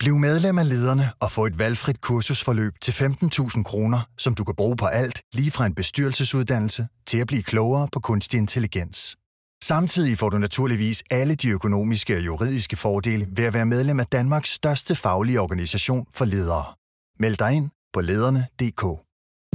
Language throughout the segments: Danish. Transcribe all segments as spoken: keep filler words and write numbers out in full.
Bliv medlem af Lederne og få et valgfrit kursusforløb til femten tusind kroner, som du kan bruge på alt, lige fra en bestyrelsesuddannelse til at blive klogere på kunstig intelligens. Samtidig får du naturligvis alle de økonomiske og juridiske fordele ved at være medlem af Danmarks største faglige organisation for ledere. Meld dig ind på lederne punktum d k.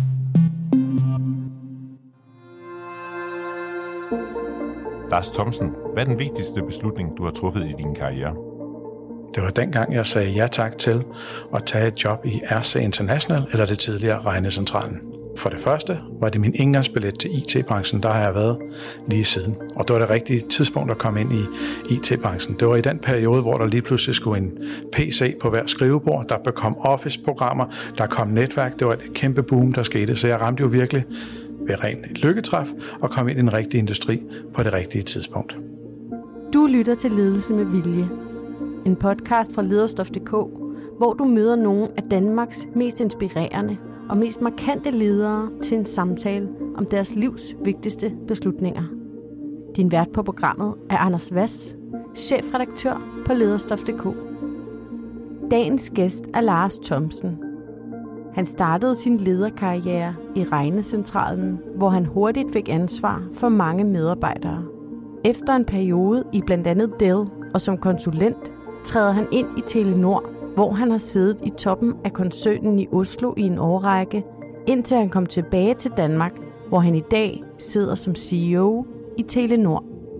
Lars Thomsen, hvad er den vigtigste beslutning, du har truffet i din karriere? Det var dengang, jeg sagde ja tak til at tage et job i R C International, eller det tidligere Regnecentralen. For det første var det min indgangsbillet til I T-branchen, der har jeg været lige siden. Og det var det rigtige tidspunkt at komme ind i I T-branchen. Det var i den periode, hvor der lige pludselig skulle en P C på hver skrivebord, der kom Office-programmer, der kom netværk. Det var et kæmpe boom, der skete, så jeg ramte jo virkelig ved ren lykketræf og kom ind i den rigtige industri på det rigtige tidspunkt. Du lytter til Ledelse med Vilje. En podcast fra lederstof punktum d k, hvor du møder nogle af Danmarks mest inspirerende og mest markante ledere til en samtale om deres livs vigtigste beslutninger. Din vært på programmet er Anders Vass, chefredaktør på lederstof punktum d k. Dagens gæst er Lars Thomsen. Han startede sin lederkarriere i Regnecentralen, hvor han hurtigt fik ansvar for mange medarbejdere. Efter en periode i blandt andet Dell og som konsulent, træder han ind i Telenor, hvor han har siddet i toppen af koncernen i Oslo i en årrække, indtil han kom tilbage til Danmark, hvor han i dag sidder som C E O i Telenor.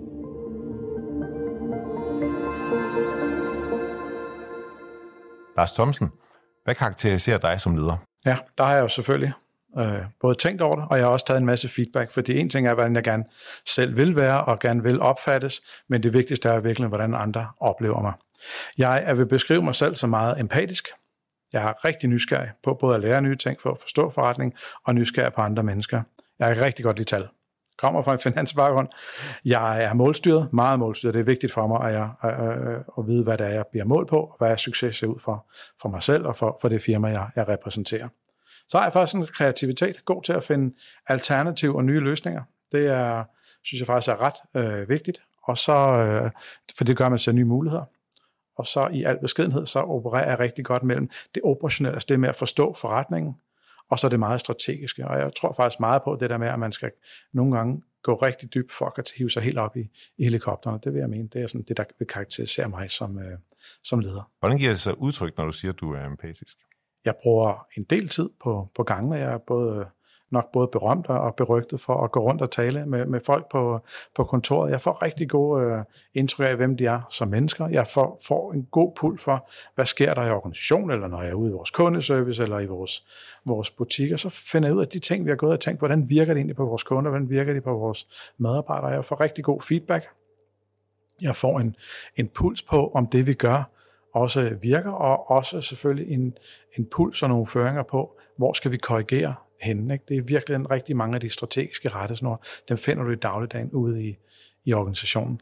Lars Thomsen, hvad karakteriserer dig som leder? Ja, der har jeg jo selvfølgelig øh, både tænkt over det, og jeg har også taget en masse feedback, fordi en ting er, hvordan jeg gerne selv vil være og gerne vil opfattes, men det vigtigste er virkelig, hvordan andre oplever mig. Jeg, jeg vil beskrive mig selv som meget empatisk. Jeg er rigtig nysgerrig på både at lære nye ting for at forstå forretning, og nysgerrig på andre mennesker. Jeg er rigtig godt lide tal. Kommer fra en finansbaggrund. Jeg er målstyret, meget målstyret. Det er vigtigt for mig at, jeg, øh, at vide, hvad det er, jeg bliver mål på, og hvad er succes ser ud for, for mig selv og for, for det firma, jeg, jeg repræsenterer. Så har jeg faktisk en kreativitet, god til at finde alternative og nye løsninger. Det er, synes jeg faktisk er ret øh, vigtigt, og så, øh, for det gør man sig nye muligheder. Og så i al beskedenhed, så opererer jeg rigtig godt mellem det operationelle, altså det med at forstå forretningen, og så det meget strategiske. Og jeg tror faktisk meget på det der med, at man skal nogle gange gå rigtig dybt for at hive sig helt op i, i helikopterne. Det vil jeg mene. Det er sådan det, der vil karakterisere mig som, øh, som leder. Hvordan giver det sig udtryk, når du siger, at du er empatisk? Jeg bruger en del tid på, på gangene. Jeg er både, nok både berømt og berygtet for at gå rundt og tale med, med folk på, på kontoret. Jeg får rigtig gode øh, indtryk af, hvem de er som mennesker. Jeg får, får en god puls for, hvad sker der i organisationen, eller når jeg er ude i vores kundeservice, eller i vores, vores butikker. Så finder jeg ud af de ting, vi har gået og tænkt, hvordan virker det egentlig på vores kunder, hvordan virker det på vores medarbejdere. Jeg får rigtig god feedback. Jeg får en, en puls på, om det vi gør også virker, og også selvfølgelig en, en puls og nogle føringer på, hvor skal vi korrigere henne. Ikke? Det er virkelig en rigtig mange af de strategiske rettesnore. Dem finder du i dagligdagen ude i, i organisationen.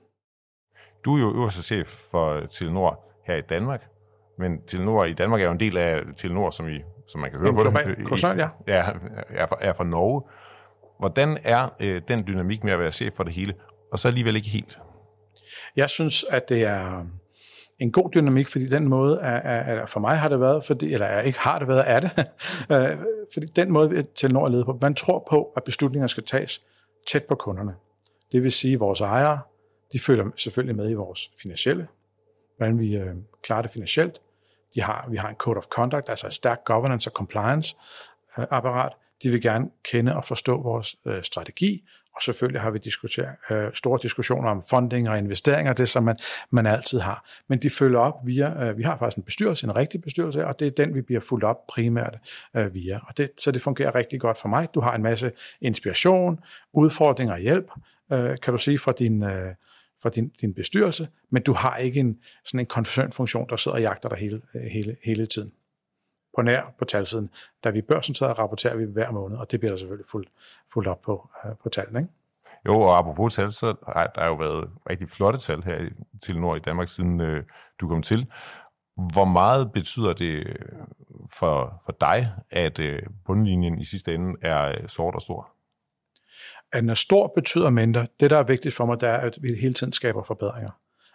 Du er jo øverste chef for Telenor her i Danmark, men Telenor i Danmark er jo en del af Telenor, som, I, som man kan høre en på det. Koncern, ja. Ja, er fra, er fra Norge. Hvordan er øh, den dynamik med at være chef for det hele, og så alligevel ikke helt? Jeg synes, at det er en god dynamik, fordi den måde, er, er, er for mig har det været, fordi, eller er, ikke har det været, er det, fordi den måde Telenor er ledet på, man tror på, at beslutninger skal tages tæt på kunderne. Det vil sige, at vores ejere, de følger selvfølgelig med i vores finansielle, hvordan vi øh, klarer det finansielt. De har, vi har en code of conduct, altså et stærkt governance og compliance øh, apparat. De vil gerne kende og forstå vores øh, strategi, og selvfølgelig har vi diskuteret øh, store diskussioner om funding og investeringer, det som man, man altid har. Men de følger op via, øh, vi har faktisk en bestyrelse, en rigtig bestyrelse, og det er den, vi bliver fuldt op primært øh, via. Og det, så det fungerer rigtig godt for mig. Du har en masse inspiration, udfordringer og hjælp, øh, kan du sige, fra din, øh, fra din, din bestyrelse, men du har ikke en, sådan en koncernfunktion, der sidder og jagter dig hele, hele, hele tiden. På nær på talsiden. Da vi børsnoteret, rapporterer vi hver måned, og det bliver der selvfølgelig fuldt, fuldt op på, uh, på tallene. Ikke? Jo, og apropos tal, så har der jo været rigtig flotte tal her i Telenor i Danmark, siden uh, du kom til. Hvor meget betyder det for, for dig, at uh, bundlinjen i sidste ende er uh, sort og stor? At når stor betyder mindre, det der er vigtigt for mig, det er, at vi hele tiden skaber forbedringer.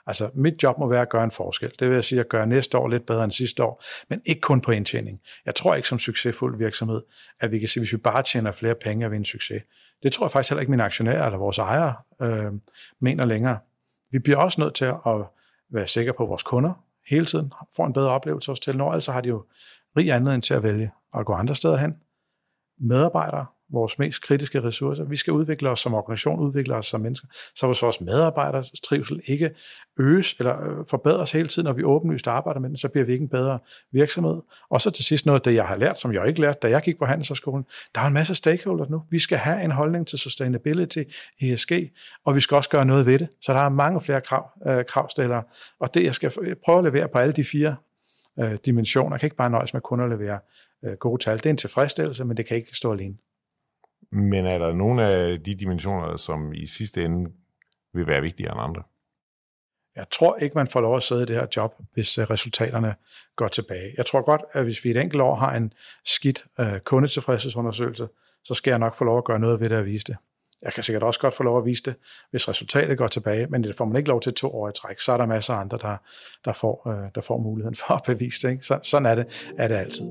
Altså, mit job må være at gøre en forskel. Det vil sige at gøre næste år lidt bedre end sidste år, men ikke kun på indtjening. Jeg tror ikke som succesfuld virksomhed, at vi kan sige, hvis vi bare tjener flere penge, er vi en succes. Det tror jeg faktisk heller ikke mine aktionærer eller vores ejere øh, mener længere. Vi bliver også nødt til at være sikre på, at vores kunder hele tiden får en bedre oplevelse hos Telenor, altså har de jo rig anledning til at vælge at gå andre steder hen. Medarbejdere, vores mest kritiske ressourcer. Vi skal udvikle os som organisation, udvikle os som mennesker, så hvis vores medarbejders trivsel ikke øges eller forbedres hele tiden, og vi åbenlyst arbejder med den, så bliver vi ikke en bedre virksomhed. Og så til sidst noget af det, jeg har lært, som jeg ikke lærte, da jeg gik på Handelshøjskolen. Der er en masse stakeholders nu. Vi skal have en holdning til sustainability, E S G, og vi skal også gøre noget ved det. Så der er mange flere krav, øh, kravstillere, og det, jeg skal prøve at levere på alle de fire øh, dimensioner. Jeg kan ikke bare nøjes med kun at levere øh, gode tal. Det er en tilfredsstillelse, men det kan ikke stå alene. Men er der nogle af de dimensioner, som i sidste ende vil være vigtigere end andre? Jeg tror ikke, man får lov at sidde i det her job, hvis resultaterne går tilbage. Jeg tror godt, at hvis vi et enkelt år har en skidt uh, kundetilfredshedsundersøgelse, så skal jeg nok få lov at gøre noget ved det og vise det. Jeg kan sikkert også godt få lov at vise det, hvis resultatet går tilbage, men det får man ikke lov til to år i træk. Så er der masser af andre, der, der, får, uh, der får muligheden for at bevise det. Ikke? Så, sådan er det, er det altid.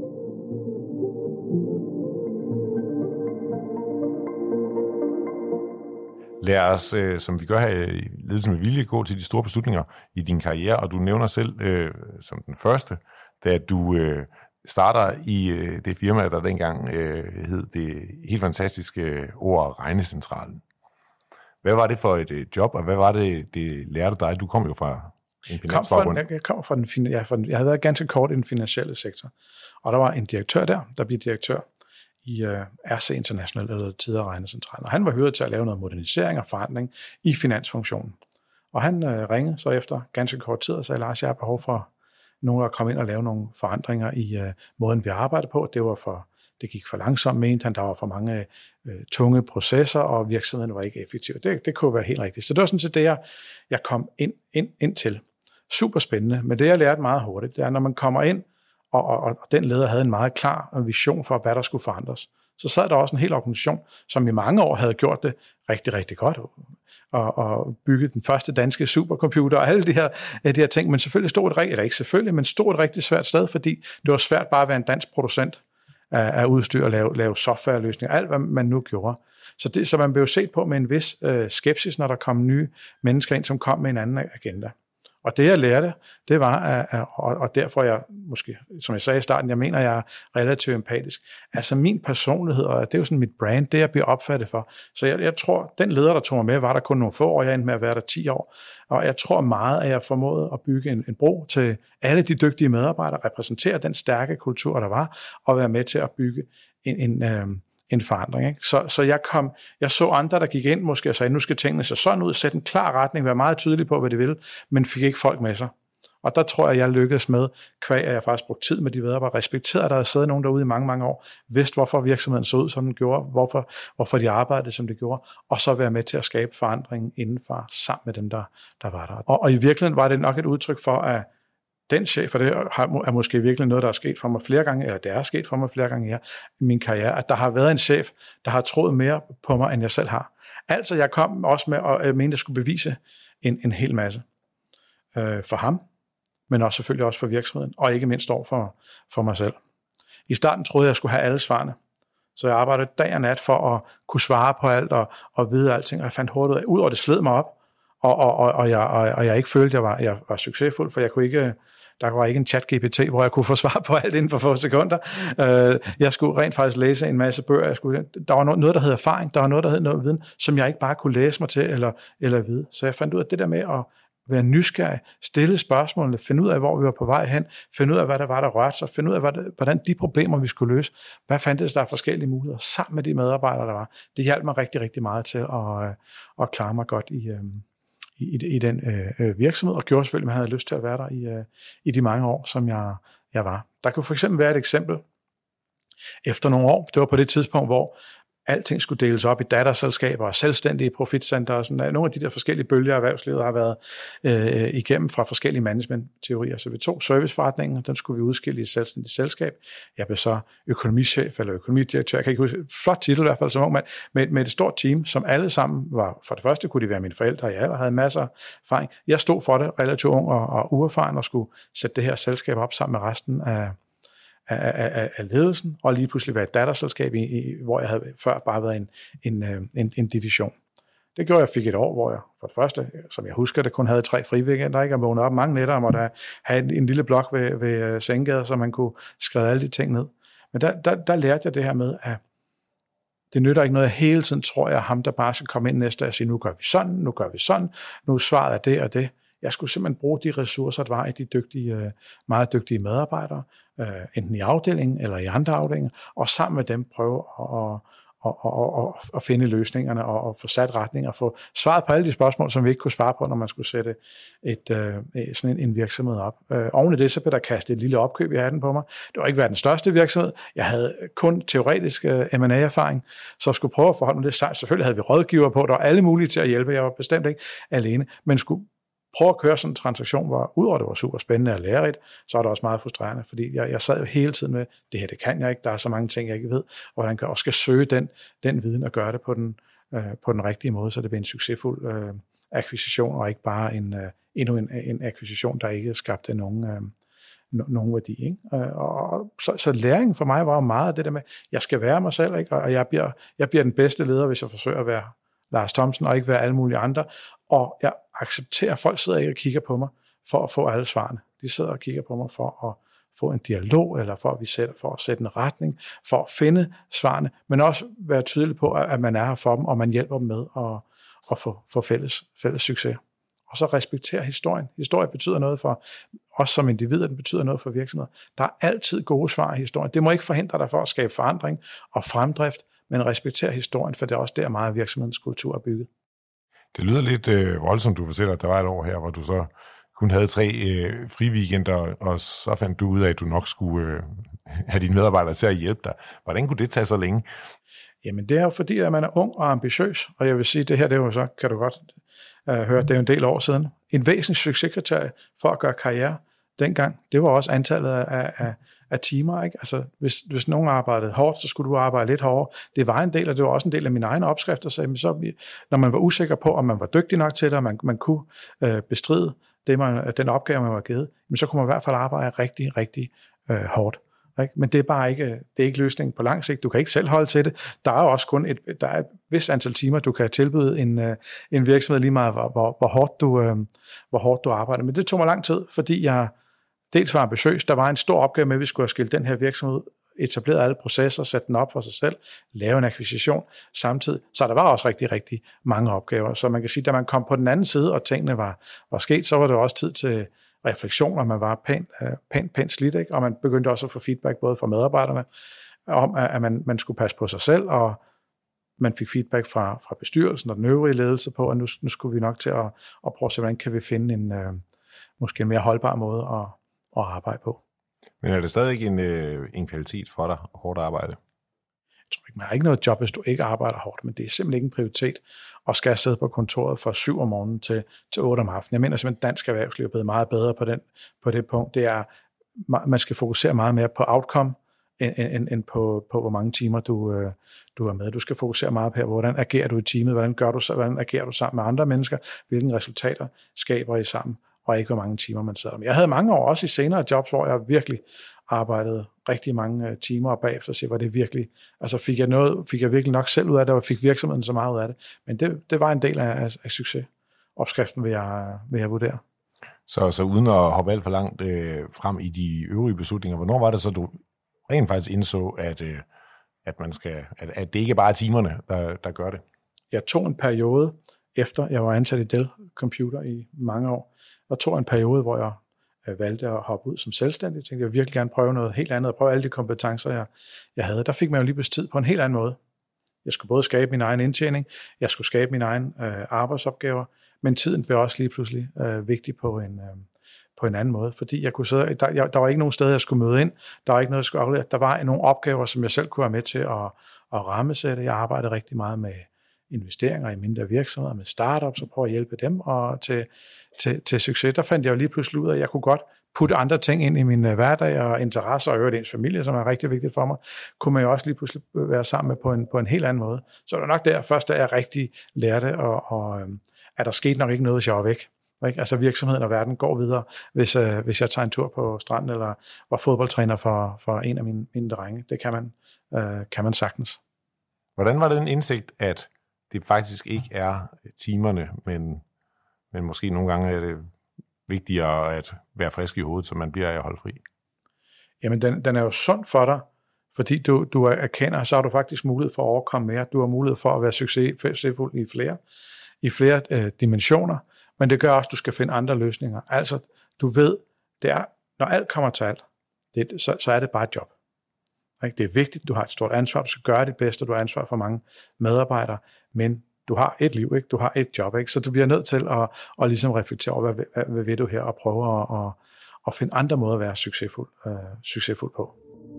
Lad os, øh, som vi gør her i Ledelse med Vilje, gå til de store beslutninger i din karriere, og du nævner selv øh, som den første, da du øh, starter i øh, det firma, der dengang øh, hed det helt fantastiske ord Regnecentralen. Hvad var det for et øh, job, og hvad var det, det lærte dig? Du kom jo fra en finansbaggrund. Jeg, jeg kommer fra den, ja, fra den, jeg havde været ganske kort i den finansielle sektor, og der var en direktør der, der blev direktør i uh, R C International, eller tidligere Regnecentralen. Og han var hyret til at lave noget modernisering og forandring i finansfunktionen. Og han uh, ringede så efter ganske kort tid og sagde, Lars, jeg har behov for nogen at komme ind og lave nogle forandringer i uh, måden, vi arbejder på. Det var for, det gik for langsomt, mente han. Der var for mange uh, tunge processer, og virksomheden var ikke effektiv. Det, det kunne være helt rigtigt. Så det var sådan set det, jeg, jeg kom ind, ind, ind til. Super spændende. Men det, jeg lærte meget hurtigt, det er, når man kommer ind, Og, og, og den leder havde en meget klar vision for, hvad der skulle forandres. Så sad der også en hel organisation, som i mange år havde gjort det rigtig, rigtig godt, og, og bygget den første danske supercomputer, og alle de her, de her ting, men selvfølgelig stod et rigtigt, eller ikke selvfølgelig, men stod et rigtig svært sted, fordi det var svært bare at være en dansk producent af, af udstyr og lave, lave softwareløsninger, alt hvad man nu gjorde. Så, det, så man blev set på med en vis øh, skepsis, når der kom nye mennesker ind, som kom med en anden agenda. Og det, jeg lærte, det var, at, og derfor jeg måske, som jeg sagde i starten, jeg mener, jeg er relativt empatisk. Altså min personlighed, og det er jo sådan mit brand, det jeg bliver opfattet for. Så jeg, jeg tror, den leder, der tog mig med, var der kun nogle få år, jeg endte med at være der ti år. Og jeg tror meget, at jeg formåede at bygge en, en bro til alle de dygtige medarbejdere, repræsentere den stærke kultur, der var, og være med til at bygge en, en øh, en forandring. Ikke? Så, så jeg kom, jeg så andre, der gik ind måske og sagde, nu skal tingene se sådan ud, sætte en klar retning, være meget tydelig på, hvad de vil, men fik ikke folk med sig. Og der tror jeg, jeg lykkedes med, kvæg at jeg faktisk brugte tid med de medarbejdere, respekterede, at der havde siddet nogen derude i mange, mange år, vidste, hvorfor virksomheden så ud, som den gjorde, hvorfor, hvorfor de arbejdede, som de gjorde, og så være med til at skabe forandringen indenfor, sammen med dem, der, der var der. Og, og i virkeligheden var det nok et udtryk for, at den chef, for det er måske virkelig noget, der er sket for mig flere gange, eller det er sket for mig flere gange i min karriere, at der har været en chef, der har troet mere på mig, end jeg selv har. Altså, jeg kom også med, og jeg mente, at jeg skulle bevise en, en hel masse øh, for ham, men også selvfølgelig også for virksomheden, og ikke mindst over for, for mig selv. I starten troede jeg, at jeg skulle have alle svarene, så jeg arbejdede dag og nat for at kunne svare på alt og, og vide alting, og jeg fandt hurtigt ud af, ud over det sled mig op, og, og, og, og, jeg, og, og jeg ikke følte, at jeg var, jeg var succesfuld, for jeg kunne ikke... Der var ikke en chat G P T, hvor jeg kunne få svar på alt inden for få sekunder. Jeg skulle rent faktisk læse en masse bøger. Jeg skulle, der var noget, der hed erfaring. Der var noget, der hed noget viden, som jeg ikke bare kunne læse mig til eller, eller vide. Så jeg fandt ud af det der med at være nysgerrig, stille spørgsmålene, finde ud af, hvor vi var på vej hen, finde ud af, hvad der var, der rørte sig, finde ud af, hvordan de problemer, vi skulle løse, hvad fandtes der forskellige muligheder sammen med de medarbejdere, der var. Det hjalp mig rigtig, rigtig meget til at, at klare mig godt i... I, i den øh, virksomhed, og gjorde selvfølgelig, at man havde lyst til at være der i, øh, i de mange år, som jeg, jeg var. Der kunne for eksempel være et eksempel efter nogle år. Det var på det tidspunkt, hvor alting skulle deles op i datterselskaber og selvstændige profitcenter og sådan. Nogle af de der forskellige bølger af erhvervslivet har været øh, igennem fra forskellige managementteorier. Så vi tog serviceforretningen, den skulle vi udskille i et selvstændigt selskab. Jeg blev så økonomichef eller økonomidirektør, jeg kan ikke huske, flot titel i hvert fald som ung mand, med, med et stort team, som alle sammen var, for det første kunne de være mine forældre, og jeg havde masser af erfaring. Jeg stod for det, relativt ung og, og uerfaren, og skulle sætte det her selskab op sammen med resten af Af, af, af ledelsen, og lige pludselig være et datterselskab, i, i, hvor jeg havde før bare været en, en, en, en division. Det gjorde, jeg fik et år, hvor jeg for det første, som jeg husker, det kun havde tre friweekender, ikke? Jeg vågnede op mange nætter, og måtte have en, en lille blok ved, ved Sengegader, så man kunne skrive alle de ting ned. Men der, der, der lærte jeg det her med, at det nytter ikke noget, jeg hele tiden tror, jeg ham, der bare skal komme ind næste og sige, nu gør vi sådan, nu gør vi sådan, nu svaret er det og det. Jeg skulle simpelthen bruge de ressourcer, der var i de dygtige, meget dygtige medarbejdere, enten i afdelingen eller i andre afdelinger, og sammen med dem prøve at, at, at, at, at finde løsningerne og at få sat retning og få svaret på alle de spørgsmål, som vi ikke kunne svare på, når man skulle sætte et, sådan en, en virksomhed op. Oven i det, så blev der kastet et lille opkøb i hatten på mig. Det var ikke verdens største virksomhed. Jeg havde kun teoretisk M and A-erfaring, så jeg skulle prøve at forholde mig det. Selvfølgelig havde vi rådgiver på, der var alle mulige til at hjælpe. Jeg var bestemt ikke alene, men skulle prøve at køre sådan en transaktion, hvor udover det var super spændende og lærerigt, så er det også meget frustrerende, fordi jeg, jeg sad jo hele tiden med, det her, det kan jeg ikke, der er så mange ting, jeg ikke ved, og hvordan jeg også skal søge den, den viden og gøre det på den, øh, på den rigtige måde, så det bliver en succesfuld øh, akquisition, og ikke bare en, øh, endnu en, en akquisition, der ikke skabte nogen, øh, no, nogen værdi. Ikke? Øh, og, så, så læringen for mig var jo meget af det der med, jeg skal være mig selv, ikke? Og jeg bliver, jeg bliver den bedste leder, hvis jeg forsøger at være Lars Thomsen, og ikke være alle mulige andre. Og jeg accepterer, at folk sidder ikke og kigger på mig for at få alle svarene. De sidder og kigger på mig for at få en dialog, eller for at, vi sætter, for at sætte en retning, for at finde svarene, men også være tydelig på, at man er her for dem, og man hjælper dem med at, at få, få fælles, fælles succes. Og så respektere historien. Historie betyder noget for os som individer, den betyder noget for virksomheder. Der er altid gode svar i historien. Det må ikke forhindre dig for at skabe forandring og fremdrift, men respektere historien, for det er også der meget af virksomhedens kultur er bygget. Det lyder lidt øh, voldsomt, du fortæller, at der var et år her, hvor du så kun havde tre øh, friweekender, og så fandt du ud af, at du nok skulle øh, have dine medarbejdere til at hjælpe dig. Hvordan kunne det tage så længe? Jamen det er jo fordi, at man er ung og ambitiøs, og jeg vil sige, det her, det er jo så, kan du godt øh, høre, det er jo en del år siden. En væsentlig succeskriterie for at gøre karriere dengang, det var også antallet af, af, af timer. Ikke? Altså, hvis, hvis nogen arbejdede hårdt, så skulle du arbejde lidt hårdere. Det var en del, og det var også en del af mine egne opskrifter. Så, så når man var usikker på, om man var dygtig nok til det, og man, man kunne øh, bestride det, man, den opgave, man var givet, men så kunne man i hvert fald arbejde rigtig, rigtig øh, hårdt. Ikke? Men det er bare ikke, det er ikke løsningen på lang sigt. Du kan ikke selv holde til det. Der er jo også kun et, der er et vis antal timer, du kan tilbyde en, en virksomhed lige meget, hvor, hvor, hvor, hårdt du, øh, hvor hårdt du arbejder. Men det tog mig lang tid, fordi jeg dels var ambitiøs. Der var en stor opgave med, at vi skulle have skilt den her virksomhed, etableret alle processer, sætte den op for sig selv, lave en akquisition samtidig. Så der var også rigtig, rigtig mange opgaver. Så man kan sige, da man kom på den anden side, og tingene var, var sket, så var det også tid til refleksion, og man var pænt, pænt, pænt slidt, ikke? Og man begyndte også at få feedback både fra medarbejderne, om at man, man skulle passe på sig selv, og man fik feedback fra, fra bestyrelsen og den øvrige ledelse på, at nu, nu skulle vi nok til at, at prøve at se, hvordan kan vi finde en, øh, måske en mere holdbar måde at, at arbejde på. Men er det stadig en, øh, en kvalitet for dig, hårdt arbejde? Jeg tror ikke, man har ikke noget job, hvis du ikke arbejder hårdt, men det er simpelthen ikke en prioritet at skal sidde på kontoret fra syv om morgenen til, til otte om aftenen. Jeg mener simpelthen, at dansk erhvervsliv er blevet meget bedre på, den, på det punkt. Det er, man skal fokusere meget mere på outcome, end, end, end på, på, hvor mange timer du, øh, du er med. Du skal fokusere meget på, hvordan agerer du i teamet, hvordan, gør du, hvordan agerer du sammen med andre mennesker, hvilke resultater skaber I sammen, og ikke hvor mange timer man sidder med. Jeg havde mange år også i senere jobs, hvor jeg virkelig arbejdede rigtig mange timer, og bagefter så var det virkelig, altså fik jeg noget, fik jeg virkelig nok selv ud af det, og fik virksomheden så meget ud af det. Men det, det var en del af, af, af succesopskriften, vil jeg, vil jeg vurdere. Så, så uden at hoppe alt for langt øh, frem i de øvrige beslutninger, hvornår var det så, du rent faktisk indså, at, øh, at, man skal, at, at det ikke bare er timerne, der, der gør det? Jeg tog en periode, efter jeg var ansat i Dell Computer i mange år, og tog en periode, hvor jeg Jeg valgte at hoppe ud som selvstændig. Jeg tænkte, jeg ville virkelig gerne prøve noget helt andet, og prøve alle de kompetencer, jeg, jeg havde. Der fik man jo lige pludselig tid på en helt anden måde. Jeg skulle både skabe min egen indtjening, jeg skulle skabe mine egne øh, arbejdsopgaver, men tiden blev også lige pludselig øh, vigtig på en, øh, på en anden måde, fordi jeg kunne sidde, der, jeg, der var ikke nogen steder, jeg skulle møde ind, der var ikke noget, jeg skulle aflevere. Der var nogle opgaver, som jeg selv kunne være med til at, at rammesætte. Jeg arbejdede rigtig meget med investeringer i mindre virksomheder, med startups, og prøve at hjælpe dem og til, til, til succes. Der fandt jeg jo lige pludselig ud af, at jeg kunne godt putte andre ting ind i min hverdag og interesser, og øvrigt ens familie, som er rigtig vigtigt for mig, kunne man jo også lige pludselig være sammen med på en, på en helt anden måde. Så det var nok der først, da jeg rigtig lærte, og, og, at der skete nok ikke noget, hvis jeg var væk. Ikke? Altså virksomheden og verden går videre, hvis, øh, hvis jeg tager en tur på stranden, eller var fodboldtræner for, for en af mine, mine drenge. Det kan man, øh, kan man sagtens. Hvordan var det en indsigt, at det faktisk ikke er timerne, men, men måske nogle gange er det vigtigere at være frisk i hovedet, så man bliver af at holde fri? Jamen, den, den er jo sund for dig, fordi du, du erkender, så har du faktisk mulighed for at overkomme mere. Du har mulighed for at være succesfuld i flere, i flere øh, dimensioner, men det gør også, at du skal finde andre løsninger. Altså, du ved, det er, når alt kommer til alt, det, så, så er det bare et job. Ikke? Det er vigtigt, du har et stort ansvar, du skal gøre dit bedste, du har ansvar for mange medarbejdere, men du har et liv, ikke? Du har et job, ikke? Så du bliver nødt til at, at ligesom reflektere over, hvad, hvad, hvad vil du her, og prøve at, at, at finde andre måder at være succesfuld, uh, succesfuld på.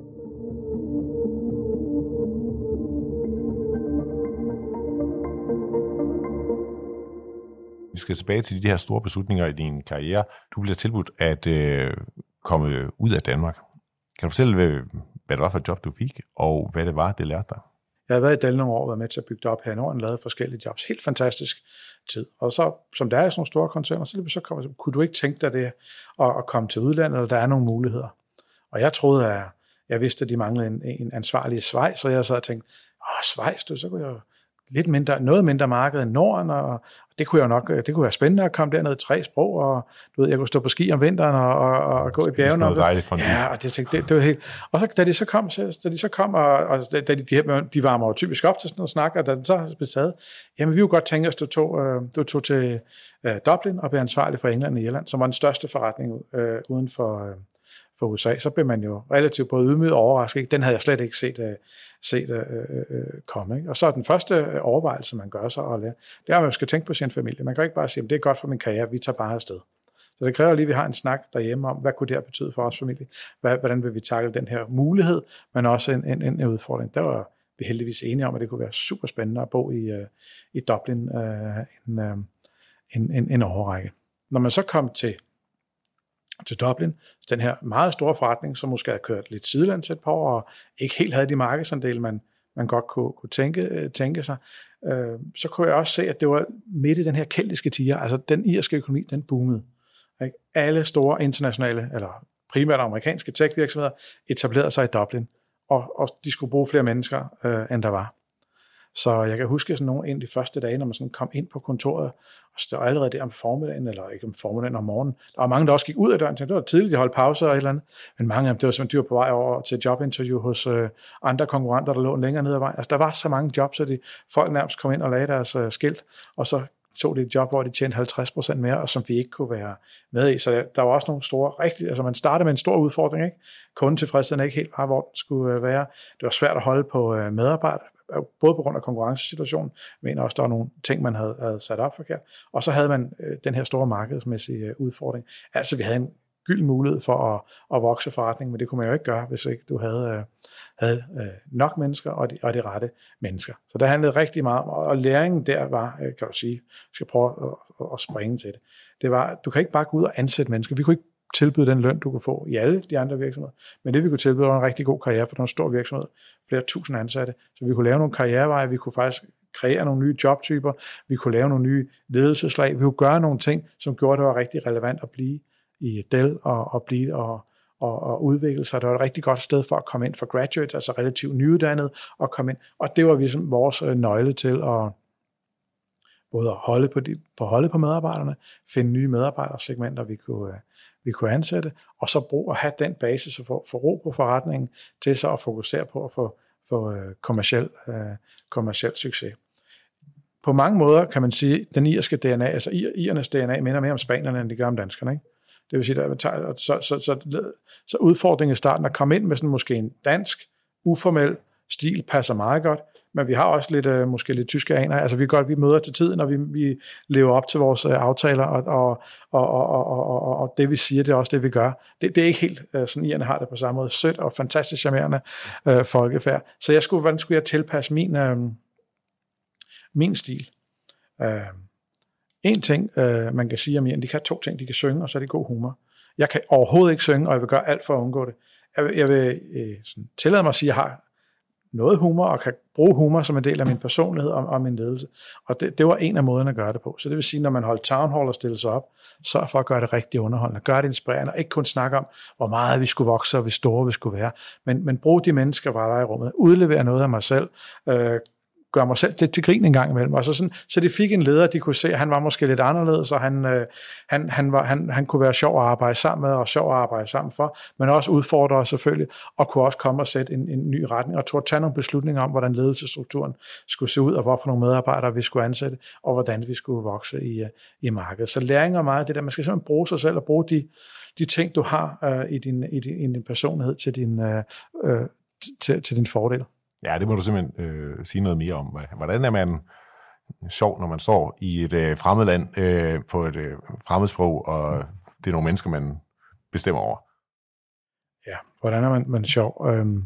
Vi skal tilbage til de her store beslutninger i din karriere. Du bliver tilbudt at øh, komme ud af Danmark. Kan du fortælle, hvad, hvad det var for et job, du fik, og hvad det var, det lærte dig? Jeg havde været i Dell nogle år, været med til at bygge det op her i Norden, lavet forskellige jobs. Helt fantastisk tid. Og så, som der er i sådan nogle store koncerner, så, så kom, kunne du ikke tænke dig det at, at komme til udlandet, eller der er nogle muligheder. Og jeg troede, at jeg vidste, at de manglede en, en ansvarlig i Schweiz, så jeg sad og tænkte, åh, Schweiz, du, så kunne jeg lidt mindre, noget mindre marked end Norden, og det kunne jeg nok, det kunne være spændende at komme derned i tre sprog, og du ved, jeg kunne stå på ski om vinteren og, og, og gå i bjergene. Og det. Ja, og det, det, det var helt. Og så da de så kom, så, da de så kom, og, og da de, de, de varmer jo typisk op til sådan noget snak, og da den så blev taget, jamen vi kunne godt tænke os, du tog, øh, du tog til øh, Dublin og blev ansvarlig for England og Irland, som var den største forretning øh, uden for, øh, for U S A. Så blev man jo relativt både ydmyget og overrasket. Den havde jeg slet ikke set øh, set øh, øh, komme. Ikke? Og så er den første overvejelse, man gør sig at lære, det er, at man skal tænke på sin familie. Man kan ikke bare sige, at det er godt for min karriere, vi tager bare afsted. Så det kræver lige, at vi har en snak derhjemme om, hvad kunne det her betyde for os familie? Hvordan vil vi takle den her mulighed, men også en, en, en udfordring. Der var vi heldigvis enige om, at det kunne være super spændende at bo i, uh, i Dublin uh, en, uh, en, en, en årrække. Når man så kom til til Dublin, den her meget store forretning, som måske havde kørt lidt sideland til et par år, og ikke helt havde de markedsandele, man, man godt kunne, kunne tænke, tænke sig, øh, så kunne jeg også se, at det var midt i den her keltiske tider, altså den irske økonomi, den boomede. Ikke? Alle store internationale, eller primært amerikanske tech-virksomheder, etablerede sig i Dublin, og, og de skulle bruge flere mennesker, øh, end der var. Så jeg kan huske sådan nogle af de første dage, når man sådan kom ind på kontoret, og stod allerede der om formiddagen, eller ikke om formiddagen, om morgenen. Der var mange, der også gik ud af døren, det var tidligt, de holdt pauser og et eller andet, men mange af dem, det var simpelthen dyr på vej over til jobinterview hos øh, andre konkurrenter, der lå længere ned ad vejen. Altså der var så mange jobs, at de, folk nærmest kom ind og lagde deres øh, skilt, og så tog de et job, hvor de tjente halvtreds procent mere, og som vi ikke kunne være med i. Så der, der var også nogle store, rigtig, altså man startede med en stor udfordring, ikke? Kundetilfredsheden ikke helt var, hvor den skulle øh, være. Det var svært at holde på øh, medarbejdere, både på grund af konkurrencesituationen, men også der var nogle ting, man havde, havde sat op forkert. Og så havde man øh, den her store markedsmæssige øh, udfordring. Altså vi havde en gylden mulighed for at, at vokse forretningen, men det kunne man jo ikke gøre, hvis ikke du havde, øh, havde øh, nok mennesker og de, og de rette mennesker. Så der handlede rigtig meget om, og læringen der var, øh, kan du sige, jeg skal prøve at, at, at springe til det. Det var, du kan ikke bare gå ud og ansætte mennesker. Vi kunne ikke tilbyde den løn, du kunne få i alle de andre virksomheder. Men det vi kunne tilbyde var en rigtig god karriere, for det var en stor virksomhed, flere tusind ansatte. Så vi kunne lave nogle karriereveje, vi kunne faktisk kreere nogle nye jobtyper, vi kunne lave nogle nye ledelseslag, vi kunne gøre nogle ting, som gjorde, det var rigtig relevant at blive i Dell og, og blive og, og, og udvikle sig. Det var et rigtig godt sted for at komme ind for graduates, altså relativt nyuddannet, og komme ind. Og det var ligesom vores nøgle til at både at holde på, de, for holde på medarbejderne, finde nye medarbejdersegmenter, vi kunne, vi kunne ansætte, og så bruge at have den basis og få, få ro på forretningen til så at fokusere på at få, få kommerciel, uh, kommerciel succes. På mange måder kan man sige, at den irske D N A, altså irernes D N A, minder mere om spanierne, end de gør om danskerne. Ikke? Det vil sige, at så, så, så, så udfordringen i starten at komme ind med sådan måske en dansk, uformel stil passer meget godt, men vi har også lidt, øh, måske lidt tyske aner. Altså vi godt, vi møder til tiden, og vi, vi lever op til vores øh, aftaler, og, og, og, og, og, og, og det vi siger, det er også det, vi gør. Det, det er ikke helt øh, sådan, irerne har det på samme måde. Sødt og fantastisk charmerende øh, folkefærd. Så jeg skulle, hvordan skulle jeg tilpasse min, øh, min stil? Øh, en ting, øh, man kan sige om irerne, de kan to ting. De kan synge, og så er det god humor. Jeg kan overhovedet ikke synge, og jeg vil gøre alt for at undgå det. Jeg vil, jeg vil øh, sådan, tillade mig at sige, at jeg har noget humor, og kan bruge humor som en del af min personlighed og, og min ledelse. Og det, det var en af måderne at gøre det på. Så det vil sige, når man holder town hall og stiller sig op, sørg for at gøre det rigtig underholdende, gøre det inspirerende, og ikke kun snakke om, hvor meget vi skulle vokse, og hvor store vi skulle være, men, men brug de mennesker, der var der i rummet, udlevere noget af mig selv, øh, gør mig selv til, til grin en gang imellem. Og så, sådan, så de fik en leder, de kunne se, at han var måske lidt anderledes, og han, øh, han, han, var, han, han kunne være sjov at arbejde sammen med, og sjov at arbejde sammen for, men også udfordre os selvfølgelig, og kunne også komme og sætte en, en ny retning, og turde tage nogle beslutninger om, hvordan ledelsesstrukturen skulle se ud, og hvorfor nogle medarbejdere vi skulle ansætte, og hvordan vi skulle vokse i, i markedet. Så læring er meget det der, man skal simpelthen bruge sig selv, og bruge de, de ting, du har øh, i, din, i, din, i din personlighed til din, øh, øh, til, til din fordel. Ja, det må du simpelthen øh, sige noget mere om. Hvordan er man sjov, når man står i et øh, fremmedland øh, på et øh, fremmedsprog, og det er nogle mennesker, man bestemmer over? Ja, hvordan er man, man sjov? Øhm,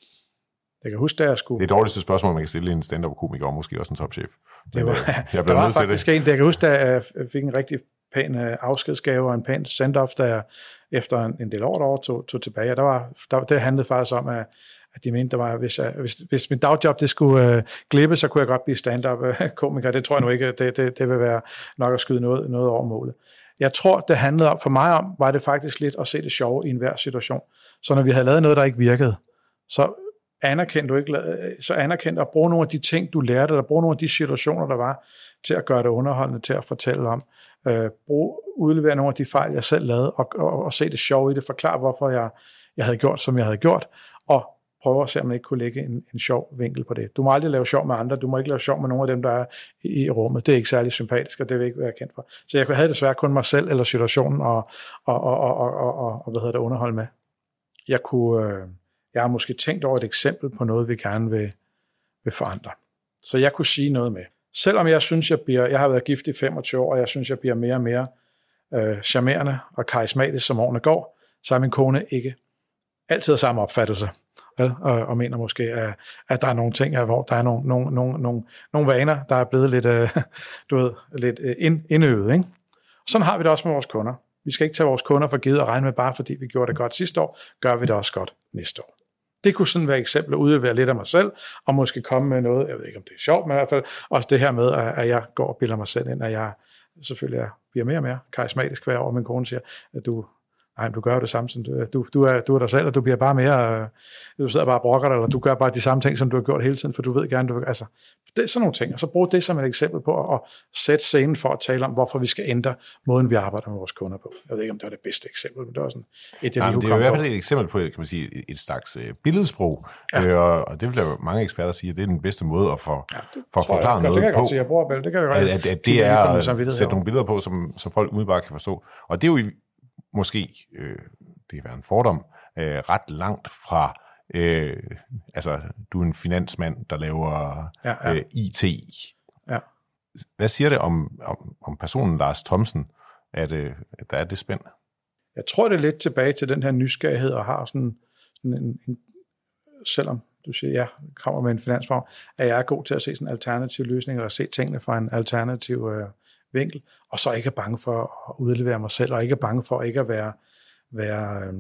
jeg kan huske, da jeg skulle... Det er det dårligste spørgsmål, man kan stille en stand-up-komiker, og måske også en topchef. Det var, jeg der var faktisk en, jeg kan huske, da jeg fik en rigtig pæn afskedsgave og en pæn send-off, da jeg efter en, en del år derovre tog, tog tilbage. Og der var, der, det handlede faktisk om, at at de mente, der var, hvis, jeg, hvis, hvis mit dagjob det skulle øh, glippe, så kunne jeg godt blive stand-up-komiker. Det tror jeg nu ikke, det, det, det vil være nok at skyde noget, noget over målet. Jeg tror, det handlede om, for mig om, var det faktisk lidt at se det sjove i enhver situation. Så når vi havde lavet noget, der ikke virkede, så anerkendte du ikke, så anerkendte at bruge nogle af de ting, du lærte, eller bruge nogle af de situationer, der var, til at gøre det underholdende, til at fortælle om. Øh, brug, udlevere nogle af de fejl, jeg selv lavede, og, og, og se det sjove i det, forklare, hvorfor jeg, jeg havde gjort, som jeg havde gjort, og prøve at se, om man ikke kunne lægge en, en sjov vinkel på det. Du må aldrig lave sjov med andre, du må ikke lave sjov med nogle af dem, der er i, i rummet. Det er ikke særlig sympatisk, og det vil ikke være kendt for. Så jeg havde desværre kun mig selv eller situationen og, og, og, og, og, og, og hvad hedder det, underholde med. Jeg kunne, øh, jeg har måske tænkt over et eksempel på noget, vi gerne vil, vil forandre. Så jeg kunne sige noget med. Selvom jeg synes, jeg bliver, jeg har været gift i femogtyve år, og jeg synes, jeg bliver mere og mere øh, charmerende og karismatisk, som årene går, så er min kone ikke altid af samme opfattelse. Og, og mener måske, at, at der er nogle ting, hvor der er nogle, nogle, nogle, nogle, nogle vaner, der er blevet lidt, øh, du ved, lidt ind, indøvet. Ikke? Sådan har vi det også med vores kunder. Vi skal ikke tage vores kunder for givet og regne med, bare fordi vi gjorde det godt sidste år, gør vi det også godt næste år. Det kunne sådan være eksempler, udlevere lidt af mig selv, og måske komme med noget, jeg ved ikke, om det er sjovt, men i hvert fald også det her med, at jeg går og bilder mig selv ind, at jeg selvfølgelig er, bliver mere og mere karismatisk hver år, og min kone siger, at du... Nej, du gør jo det samme, som du, du, du, er, du er dig selv, og du bliver bare mere, du sidder bare og brokker dig, eller du gør bare de samme ting, som du har gjort hele tiden, for du ved gerne, du altså, det er sådan nogle ting, og så brug det som et eksempel på at sætte scenen for at tale om, hvorfor vi skal ændre måden, vi arbejder med vores kunder på. Jeg ved ikke, om det var det bedste eksempel, men det var sådan et, jeg lige det er jo i hvert fald et eksempel på, kan man sige, et slags uh, billedsprog, ja. øh, og, og det vil jo mange eksperter sige, at det er den bedste måde at få ja, for at forklare noget det kan på. Jeg sige, jeg bruger, det kan jeg at, at, at det er at sætte nogle billeder på, som, som folk umiddelbart kan forstå. Og det er jo i måske, øh, det kan være en fordom, øh, ret langt fra, øh, altså, du er en finansmand, der laver ja, ja. Øh, I T. Ja. Hvad siger det om, om, om personen Lars Thomsen, at, øh, at der er det spænd? Jeg tror, det er lidt tilbage til den her nysgerrighed, og har sådan, sådan en, en, selvom du siger, ja, kommer med en finansform, at jeg er god til at se sådan en alternativ løsning, eller se tingene fra en alternativ øh, vinkel, og så ikke er bange for at udlevere mig selv, og ikke er bange for ikke at være, være, øh,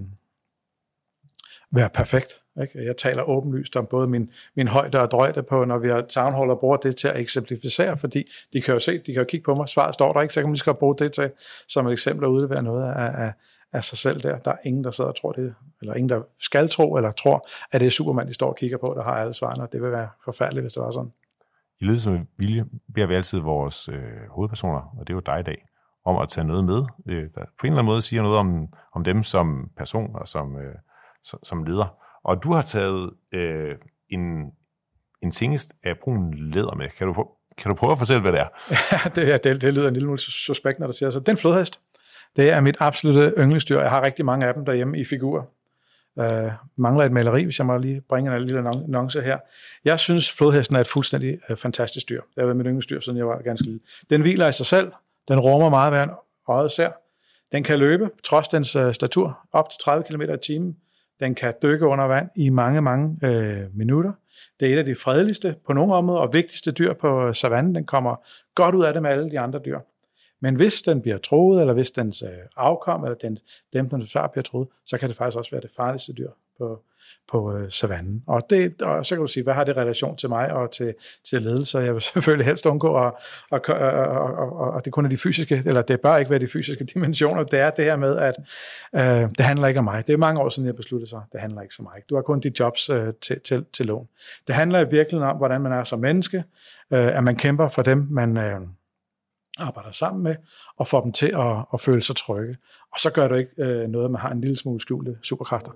være perfekt. Ikke? Jeg taler åbenlyst om både min, min højde og drøjde på, når vi har town hall og bruger det til at eksemplificere, fordi de kan jo se, de kan jo kigge på mig, svaret står der ikke, så kan man lige skal bruge det til som et eksempel at udlevere noget af, af, af sig selv der. Der er ingen, der sidder og tror det, eller ingen, der skal tro, eller tror, at det er Superman, de står og kigger på, der har alle svarene, og det vil være forfærdeligt, hvis det var sådan. I Ledelse med Vilje beder vi altid vores øh, hovedpersoner, og det er jo dig i dag, om at tage noget med, øh, der på en eller anden måde siger noget om, om dem som person og som, øh, som, som leder. Og du har taget øh, en, en tingest af brun læder med. Kan du, kan du prøve at fortælle, hvad det er? Ja, det, det, det lyder en lille smule suspekt, når du siger så. Den flodhest, det er mit absolutte yndlingsdyr. Jeg har rigtig mange af dem derhjemme i figur. Uh, mangler et maleri, hvis jeg må lige bringe en lille annonce her. Jeg synes, flodhesten er et fuldstændig uh, fantastisk dyr. Det har været mit yndlingsdyr, siden jeg var ganske lille. Den hviler i sig selv. Den rummer meget, hvad øjet ser. Den kan løbe, trods dens uh, statur, op til tredive kilometer i timen. Den kan dykke under vand i mange, mange uh, minutter. Det er et af de fredeligste på nogle områder og vigtigste dyr på savannen. Den kommer godt ud af det med alle de andre dyr. Men hvis den bliver truet, eller hvis dens øh, afkom, eller den, dem, den før bliver truet, så kan det faktisk også være det farligste dyr på, på øh, savannen. Og, det, og så kan du sige, hvad har det relation til mig og til, til ledelse? Jeg vil selvfølgelig helst undgå, og, og, og, og, og, og det kun er de fysiske, eller det bør ikke være de fysiske dimensioner. Det er det her med, at øh, det handler ikke om mig. Det er mange år siden, jeg besluttede sig, det handler ikke om mig. Du har kun de jobs øh, til, til, til lån. Det handler i virkeligheden om, hvordan man er som menneske, øh, at man kæmper for dem, man... Øh, arbejder sammen med, og får dem til at, at føle sig trygge. Og så gør det ikke øh, noget, at man har en lille smule skjulte superkræfter.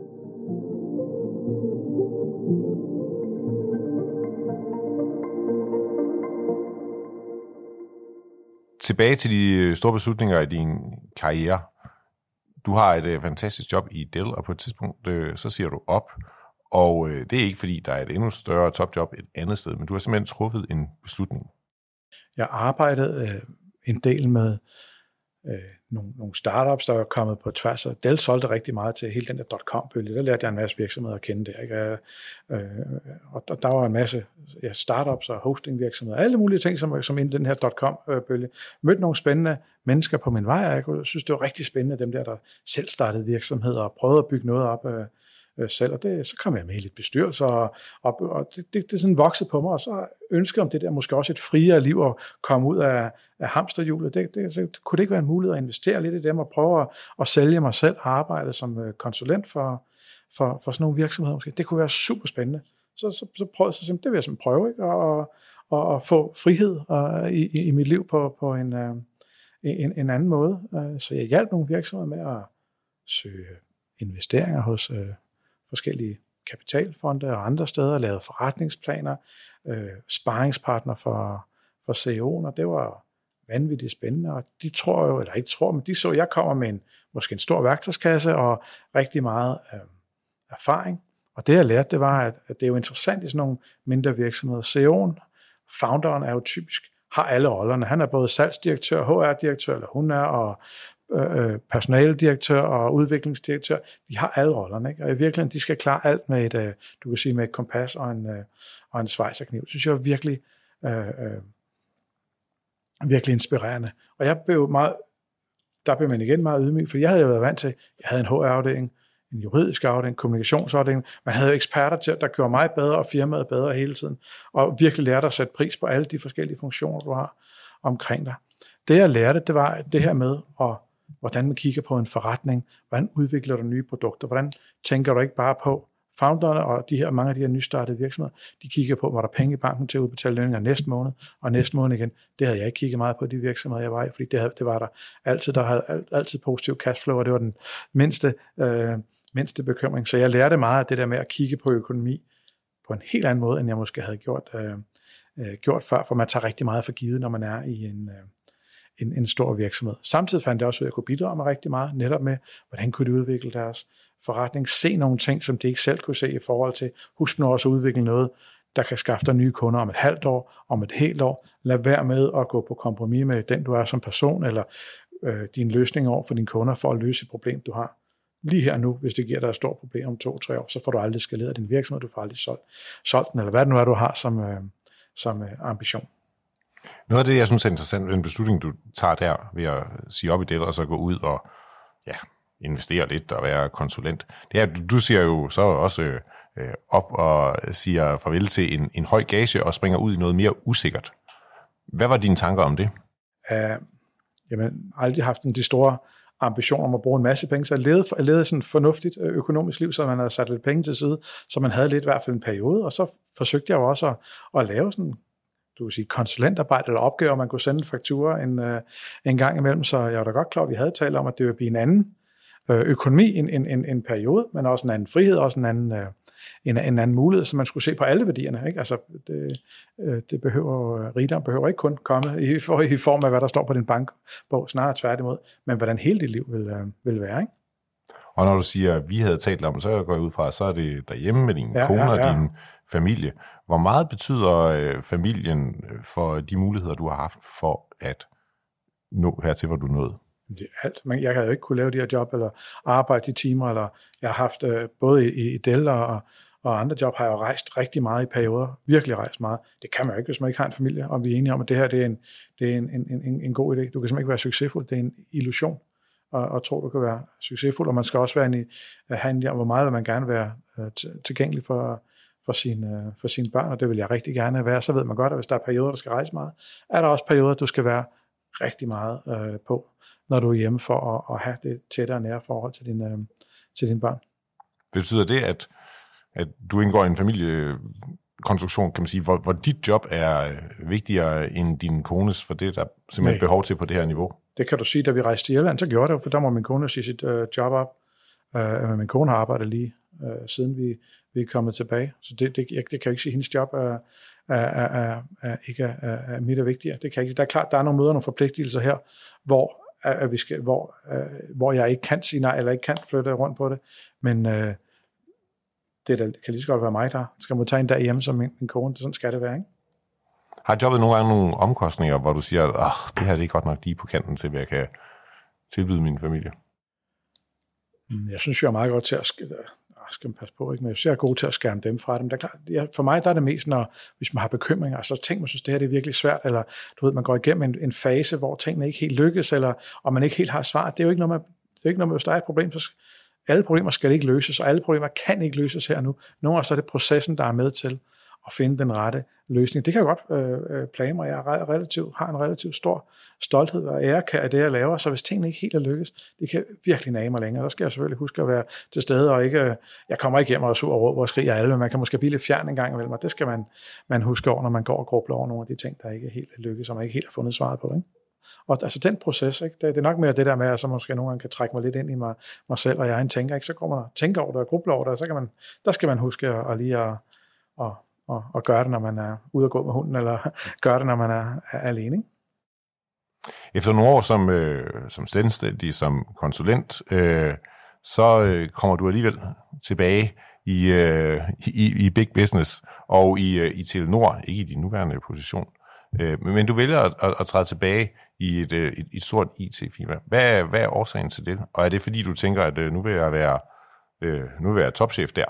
Tilbage til de store beslutninger i din karriere. Du har et øh, fantastisk job i Dell, og på et tidspunkt, øh, så siger du op. Og øh, det er ikke, fordi der er et endnu større topjob et andet sted, men du har simpelthen truffet en beslutning. Jeg arbejdede øh, en del med øh, nogle, nogle startups, der er kommet på tværs, og Dell solgte rigtig meget til hele den der dot-com-bølge. Der lærte jeg en masse virksomheder at kende der. Ikke? Øh, og der, der var en masse ja, startups og hostingvirksomheder, alle mulige ting, som, som inden den her dot-com-bølge. Mødte nogle spændende mennesker på min vej, og jeg synes, det var rigtig spændende, dem der, der selv startede virksomheder og prøvede at bygge noget op øh, selv, og det, så kom jeg med i lidt bestyrelse, og, og, og det, det, det sådan voksede på mig, og så ønskede om det der måske også et friere liv at komme ud af, af hamsterhjulet. Det, det, det, kunne det ikke være en mulighed at investere lidt i dem og prøve at, at sælge mig selv og arbejde som konsulent for, for, for sådan nogle virksomheder? Måske. Det kunne være super spændende. Så, så, så prøvede jeg, så det vil jeg sådan prøve, ikke? Og, og, og få frihed og, i, i mit liv på, på en, en, en anden måde. Så jeg hjalp nogle virksomheder med at søge investeringer hos forskellige kapitalfonde og andre steder, lavede forretningsplaner, øh, sparringspartner for, for C E O'en, og det var vanvittigt spændende, og de tror jo, eller ikke tror, men de så, jeg kommer med en, måske en stor værktøjskasse og rigtig meget øh, erfaring, og det jeg lærte, det var, at, at det er jo interessant i sådan nogle mindre virksomheder. C E O'en, founderen er jo typisk, har alle rollerne. Han er både salgsdirektør, H R-direktør, eller hun er, og øh, personaledirektør og udviklingsdirektør. De har alle rollerne, ikke? Og i virkeligheden, de skal klare alt med et, øh, du kan sige, med et kompas og en, øh, og en svejserkniv. Det synes jeg er virkelig, øh, øh, virkelig inspirerende. Og jeg blev meget, der blev man igen meget ydmyg, for jeg havde jo været vant til, jeg havde en H R-afdeling, en juridisk afdeling, en kommunikationsafdeling. Man havde eksperter til, der gjorde mig bedre og firmaet bedre hele tiden, og virkelig lærte at sætte pris på alle de forskellige funktioner, du har omkring dig. Det jeg lærte, det var det her med, at, hvordan man kigger på en forretning, hvordan udvikler du nye produkter, hvordan tænker du ikke bare på founderne og de her, mange af de her nystartede virksomheder, de kigger på, var der penge i banken til at udbetale lønninger næste måned, og næste måned igen. Det havde jeg ikke kigget meget på, de virksomheder, jeg var i, fordi det, havde, det var der altid, der havde altid positiv cashflow, og det var den mindste, øh, mindste bekymring. Så jeg lærte meget af det der med at kigge på økonomi på en helt anden måde, end jeg måske havde gjort, øh, øh, gjort før, for man tager rigtig meget for givet, når man er i en, øh, en, en stor virksomhed. Samtidig fandt jeg også ud af, at jeg kunne bidrage med rigtig meget, netop med, hvordan kunne de udvikle deres forretning, se nogle ting, som de ikke selv kunne se i forhold til, husk nu også at udvikle noget, der kan skaffe dig nye kunder om et halvt år, om et helt år. Lad være med at gå på kompromis med den, du er som person, eller øh, din løsning over for dine kunder, for at løse et problem, du har. Lige her nu, hvis det giver dig et stort problem om to-tre år, så får du aldrig skaleret din virksomhed, du får aldrig solgt, solgt den, eller hvad det nu er, du har som, øh, som øh, ambition. Noget af det, jeg synes er interessant ved den beslutning, du tager der ved at sige op i det, og så gå ud og ja, investere lidt og være konsulent, det er, du, du siger jo så også øh, op og siger farvel til en, en høj gage og springer ud i noget mere usikkert. Hvad var dine tanker om det? Uh, jamen, aldrig haft de store ambitioner om at bruge en masse penge, så jeg levede, jeg levede sådan et fornuftigt økonomisk liv, så man havde sat lidt penge til side, så man havde lidt i hvert fald en periode, og så forsøgte jeg jo også at, at lave sådan, du kan sige, konsulentarbejde eller opgaver, man kunne sende en faktura en, uh, en gang imellem, så jeg var da godt klar, at vi havde talt om, at det ville blive en anden økonomi, en, en, en, en periode, men også en anden frihed, også en anden, en, en anden mulighed, så man skulle se på alle værdierne. Ikke? Altså, det, det behøver, rigdom behøver ikke kun komme i, for, i form af, hvad der står på din bankbog, snarere tværtimod, men hvordan hele dit liv vil, vil være. Ikke? Og når du siger, at vi havde talt om, så går jeg ud fra, så er det derhjemme med din ja, kone og ja, ja. din familie. Hvor meget betyder øh, familien for de muligheder, du har haft for at nå hertil, hvor du nåede? Det er alt. Men jeg havde jo ikke kunne lave de her job, eller arbejde de timer, eller jeg har haft øh, både i, i Dell og, og andre job, har jeg jo rejst rigtig meget i perioder, virkelig rejst meget. Det kan man jo ikke, hvis man ikke har en familie, og vi er enige om, at det her det er en, det er en, en, en, en god idé. Du kan simpelthen ikke være succesfuld, det er en illusion, og, og tro, du kan være succesfuld, og man skal også være en, have en idé om, hvor meget vil man gerne være øh, tilgængelig for, for, sine, for sine børn, og det vil jeg rigtig gerne være. Så ved man godt, at hvis der er perioder, der skal rejse meget, er der også perioder, du skal være rigtig meget øh, på, når du er hjemme for at, at have det tættere og nære forhold til, din, øh, til dine børn. Betyder det, at, at du indgår i en familiekonstruktion, kan man sige, hvor, hvor dit job er vigtigere end din kones, for det er der simpelthen Nej. behov til på det her niveau? Det kan du sige, da vi rejste til Irland, så gjorde det jo, for der må min kone sige sit øh, job op. Øh, men min kone har arbejdet lige øh, siden vi, vi er kommet tilbage, så det, det, jeg, det kan jeg ikke sige, hendes job er, er, er, er ikke er, er mit er vigtigere. Det kan ikke. Der er klart, der er nogle møder, nogle forpligtelser her, hvor at vi skal, hvor, øh, hvor jeg ikke kan sige nej, eller ikke kan flytte rundt på det, men øh, det der, kan lige så godt være mig, der skal modtage en dag hjemme som min, min kone, sådan skal det være, ikke? Har jobbet nogle gange nogle omkostninger, hvor du siger, at det her det er godt nok lige på kanten til, hvad jeg kan tilbyde min familie? Jeg synes, jeg er meget godt til at skal man passe på, ikke? Men jeg synes, jeg er god til at skærme dem fra dem. Der er klart, ja, for mig der er det mest, når, hvis man har bekymringer, så tænker man, synes, det her det er virkelig svært, eller du ved, man går igennem en, en fase, hvor tingene ikke helt lykkes, eller og man ikke helt har svar. Det er jo ikke noget, man, det er ikke noget, hvis der er et problem, så alle problemer skal ikke løses, og alle problemer kan ikke løses her nu. Nogle gange så er det processen, der er med til at finde den rette løsning. Det kan jeg godt øh, plage mig. Jeg er relativt, har en relativt stor stolthed og ære af det, jeg laver, så hvis tingene ikke helt er lykkes, det kan virkelig nage mig længere. Der skal jeg selvfølgelig huske at være til stede, og ikke, jeg kommer ikke hjem og sur og råber og skriger alle, men man kan måske blive lidt fjern en gang imellem, og det skal man, man huske over, når man går og grubler over nogle af de ting, der ikke er helt lykkes, og man ikke helt har fundet svaret på, ikke? Og altså den proces, ikke? Det, det er nok mere det der med, at så måske nogle gange kan trække mig lidt ind i mig, mig selv, og jeg er en tænker, ikke? Så går man og tænker over det og grubler over det, og så kan man, der skal man huske at, at lige at, at, at, at gøre det, når man er ude at gå med hunden, eller gøre det, når man er, er alene, ikke? Efter nogle år som, øh, som selvstændig, som konsulent, øh, så øh, kommer du alligevel tilbage i, øh, i, i big business og i, øh, i Telenor, ikke i din nuværende position. Øh, men du vælger at, at, at træde tilbage i et, et, et stort I T-firma. Hvad, hvad er årsagen til det? Og er det fordi, du tænker, at øh, nu vil jeg være, øh, nu vil jeg være topchef der?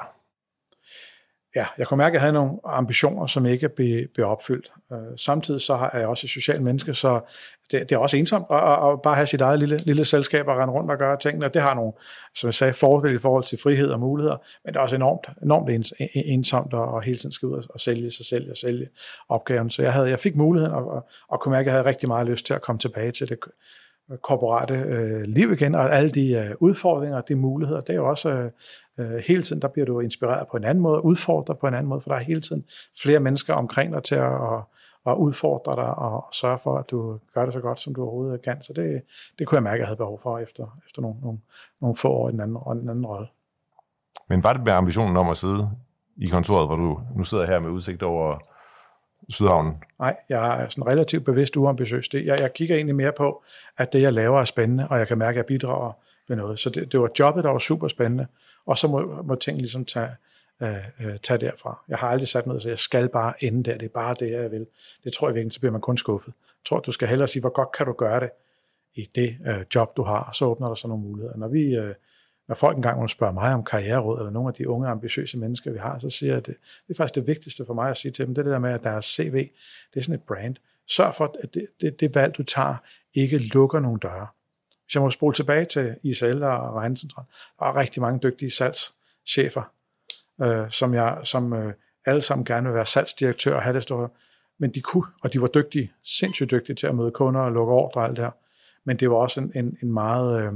Ja, jeg kunne mærke, at jeg havde nogle ambitioner, som ikke blev, blev opfyldt. Uh, samtidig så er jeg også et socialt menneske, så det, det er også ensomt at, at, at bare have sit eget lille, lille selskab og rende rundt og gøre tingene. Det har nogle, som jeg sagde, fordele i forhold til frihed og muligheder, men det er også enormt, enormt ens, ensomt og, og hele tiden skal ud og, og sælge sig selv og sælge opgaven. Så jeg, havde, jeg fik muligheden og, og, og kunne mærke, at jeg havde rigtig meget lyst til at komme tilbage til det korporate øh, liv igen, og alle de øh, udfordringer og de muligheder, det er jo også øh, hele tiden, der bliver du inspireret på en anden måde, udfordret på en anden måde, for der er hele tiden flere mennesker omkring dig til at, at, at udfordre dig og sørge for, at du gør det så godt, som du overhovedet kan. Så det, det kunne jeg mærke, at jeg havde behov for efter, efter nogle, nogle, nogle få år i den anden, den anden rolle. Men var det med ambitionen om at sidde i kontoret, hvor du nu sidder her med udsigt over Sydhavnen? Nej, jeg er sådan relativt bevidst uambitiøs. Det, jeg, jeg kigger egentlig mere på, at det, jeg laver, er spændende, og jeg kan mærke, at jeg bidrager med noget. Så det, det var jobbet, der var super spændende, og så må, må ting ligesom tage, øh, øh, tage derfra. Jeg har aldrig sat noget, så jeg skal bare ende der. Det er bare det, jeg vil. Det tror jeg virkelig, så bliver man kun skuffet. Jeg tror, du skal hellere sige, hvor godt kan du gøre det i det øh, job, du har, så åbner der så nogle muligheder. Når vi... Øh, Når folk engang må spørge mig om karriereråd, eller nogle af de unge, ambitiøse mennesker, vi har, så siger jeg, at det, det er faktisk det vigtigste for mig at sige til dem, det er det der med, at deres C V, det er sådan et brand. Sørg for, at det, det, det valg, du tager, ikke lukker nogle døre. Hvis jeg må spole tilbage til I S L og Regnecentralen, der er rigtig mange dygtige salgschefer, øh, som, jeg, som øh, alle sammen gerne vil være salgsdirektør og have det store, men de kunne, og de var dygtige, sindssygt dygtige til at møde kunder og lukke ordre og alt det her. Men det var også en, en, en meget... Øh,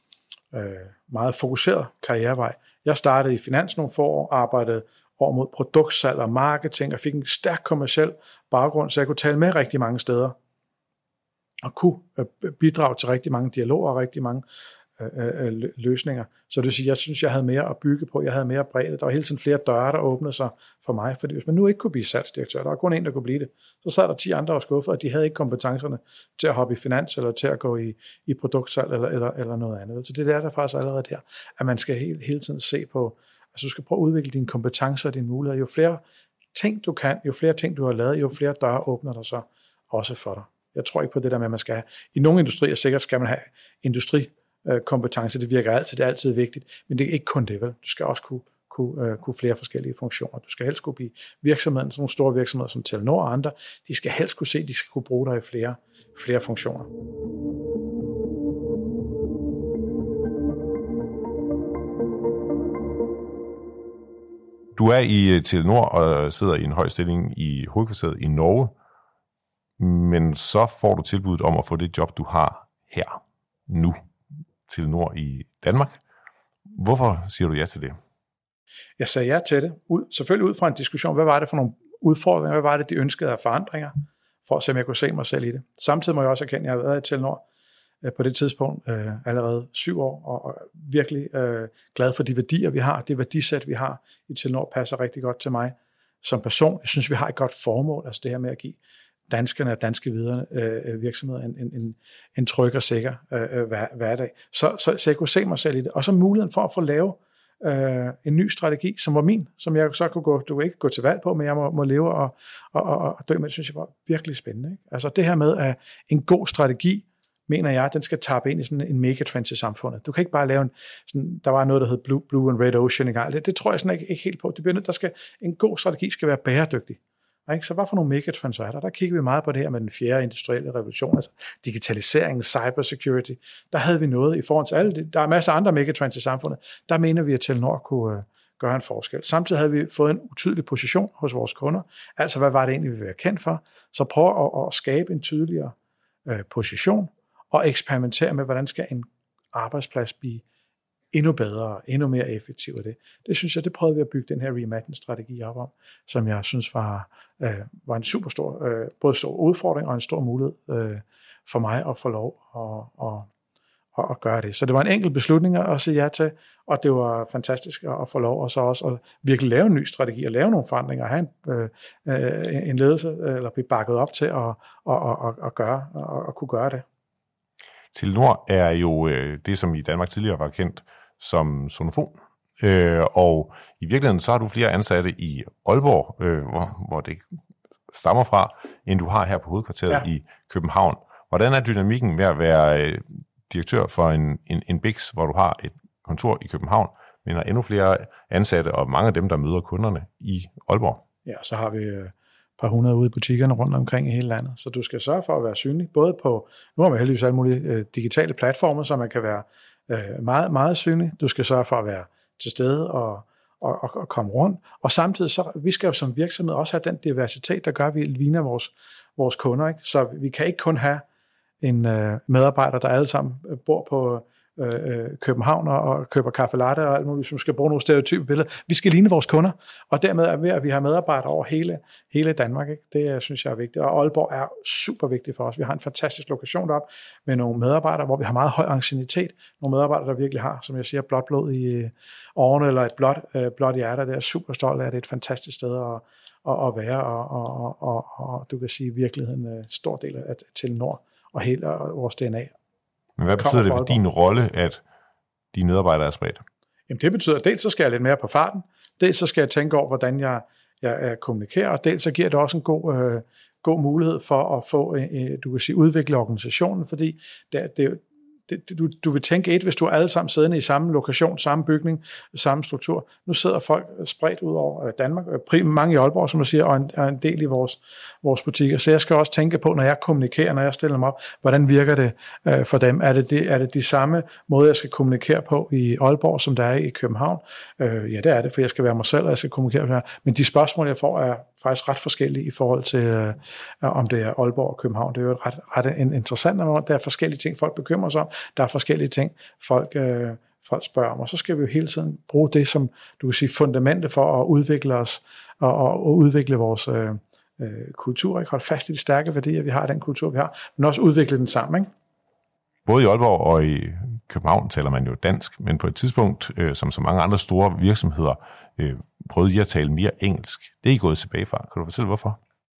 meget fokuseret karrierevej. Jeg startede i finans nogle få år, arbejdede over mod produktsalg og marketing, og fik en stærk kommerciel baggrund, så jeg kunne tale med rigtig mange steder, og kunne bidrage til rigtig mange dialoger og rigtig mange øh, løsninger. Så det vil sige, jeg synes, jeg havde mere at bygge på, jeg havde mere bredde. Der var hele tiden flere døre, der åbnede sig for mig, fordi hvis man nu ikke kunne blive salgsdirektør, der var kun en, der kunne blive det, så sad der ti andre og skuffede, og de havde ikke kompetencerne til at hoppe i finans, eller til at gå i, i produktsalg, eller, eller, eller noget andet. Så det er der faktisk allerede der, at man skal hele, hele tiden se på, altså du skal prøve at udvikle dine kompetencer og dine muligheder. Jo flere ting du kan, jo flere ting du har lavet, jo flere døre åbner der så også for dig. Jeg tror ikke på det der med, at man skal have, i nogle industrier sikkert skal man have industrikompetence, det virker altid, det er altid vigtigt, men det er ikke kun det, vel? Du skal også kunne, kunne, kunne flere forskellige funktioner. Du skal helst kunne blive virksomheden, sådan nogle store virksomheder som Telenor og andre, de skal helst kunne se, at de skal kunne bruge dig i flere, flere funktioner. Du er i Telenor og sidder i en høj stilling i hovedkvarteret i Norge, men så får du tilbuddet om at få det job, du har her nu, Telenor i Danmark. Hvorfor siger du ja til det? Jeg sagde ja til det, ud, selvfølgelig ud fra en diskussion, hvad var det for nogle udfordringer, hvad var det, de ønskede af forandringer, for at se, om jeg kunne se mig selv i det. Samtidig må jeg også erkende, at jeg har været i Telenor øh, på det tidspunkt øh, allerede syv år, og, og virkelig øh, glad for de værdier, vi har, det værdisæt, vi har i Telenor, passer rigtig godt til mig som person. Jeg synes, vi har et godt formål, altså det her med at give danskerne og danske videre øh, virksomheder en, en, en tryg og sikker øh, hver, hverdag. Så, så, så jeg kunne se mig selv i det. Og så muligheden for at få lavet øh, en ny strategi, som var min, som jeg så kunne gå, du kan ikke gå til valg på, men jeg må, må leve og, og, og, og dø med. Det synes jeg var virkelig spændende. Ikke? Altså det her med, at en god strategi, mener jeg, den skal tappe ind i sådan en megatrend i samfundet. Du kan ikke bare lave en, sådan, der var noget, der hed Blue, Blue and Red Ocean i gang. Det, det tror jeg sådan ikke, ikke helt på. Det bliver nødt, der skal, en god strategi skal være bæredygtig. Så hvad for nogle megatrends er der? Der kigger vi meget på det her med den fjerde industrielle revolution, altså digitalisering, cybersecurity. Der havde vi noget i forhold til alle det. Der er masser af andre megatrends i samfundet. Der mener vi, at Telenor kunne uh, gøre en forskel. Samtidig havde vi fået en utydelig position hos vores kunder. Altså, hvad var det egentlig, vi ville være kendt for? Så prøv at, at skabe en tydeligere uh, position og eksperimentere med, hvordan skal en arbejdsplads blive endnu bedre, endnu mere effektiv af det. Det synes jeg, det prøvede vi at bygge den her Reimagine-strategi op om, som jeg synes var, øh, var en super stor, øh, både stor udfordring og en stor mulighed øh, for mig at få lov at, at, at, at gøre det. Så det var en enkelt beslutning at sige ja til, og det var fantastisk at få lov, og så også at virkelig lave en ny strategi, og lave nogle forandringer, og have en, øh, en ledelse, eller blive bakket op til at, at, at, at, at, gøre, at, at kunne gøre det. Telenor er jo øh, det, som i Danmark tidligere var kendt som Sonofon. Øh, og i virkeligheden så har du flere ansatte i Aalborg, øh, hvor, hvor det stammer fra, end du har her på hovedkvarteret ja. i København. Hvordan er dynamikken med at være øh, direktør for en, en, en Bix, hvor du har et kontor i København, men har endnu flere ansatte, og mange af dem, der møder kunderne i Aalborg? Ja, så har vi et par hundrede ude i butikkerne rundt omkring i hele landet. Så du skal sørge for at være synlig, både på, nu har man heldigvis alle mulige øh, digitale platformer, så man kan være meget, meget synlig. Du skal sørge for at være til stede og, og, og komme rundt. Og samtidig, så vi skal jo som virksomhed også have den diversitet, der gør, at vi ligner vores, vores kunder. Ikke? Så vi kan ikke kun have en øh, medarbejder, der alle sammen bor på øh, København og køber kaffe latte og alt muligt, som skal bruge nogle stereotype billeder. Vi skal ligne vores kunder, og dermed er vi, at vi har medarbejdere over hele, hele Danmark. Ikke? Det synes jeg er vigtigt, og Aalborg er super vigtigt for os. Vi har en fantastisk lokation deroppe med nogle medarbejdere, hvor vi har meget høj anciennitet. Nogle medarbejdere, der virkelig har, som jeg siger, blåt blod i årene, eller et blåt, øh, blåt hjerte. Det er super stolt af, det er et fantastisk sted at, at, at være, og, og, og, og du kan sige, i virkeligheden en stor del af Telenor og hele vores D N A. Men hvad betyder det for din rolle, at dine medarbejdere er spredt? Jamen det betyder, at dels så skal jeg lidt mere på farten, dels så skal jeg tænke over, hvordan jeg, jeg, jeg kommunikerer, og dels så giver det også en god, øh, god mulighed for at få, øh, du kan sige, udvikle organisationen, fordi det, det, det, du, du vil tænke et, hvis du er alle sammen siddende i samme lokation, samme bygning, samme struktur. Nu sidder folk spredt ud over Danmark, mange i Aalborg, som du siger, og en, og en del i vores, vores butikker. Så jeg skal også tænke på, når jeg kommunikerer, når jeg stiller dem op, hvordan virker det øh, for dem? Er det, det, er det de samme måde, jeg skal kommunikere på i Aalborg, som der er i København? Øh, ja, det er det, for jeg skal være mig selv, og jeg skal kommunikere på det her. Men de spørgsmål, jeg får, er faktisk ret forskellige i forhold til, øh, om det er Aalborg og København. Det er jo ret, ret interessant, når der er forskellige ting, folk bekymrer sig om. Der er forskellige ting, folk, øh, folk spørger om, og så skal vi jo hele tiden bruge det som, du kan sige, fundamentet for at udvikle os, og, og, og udvikle vores øh, øh, kultur, ikke? Holde fast i de stærke værdier, vi har, den kultur, vi har, men også udvikle den sammen, ikke? Både i Aalborg og i København taler man jo dansk, men på et tidspunkt, øh, som så mange andre store virksomheder, øh, prøvede I at tale mere engelsk. Det er I gået tilbage fra. Kan du fortælle, hvorfor?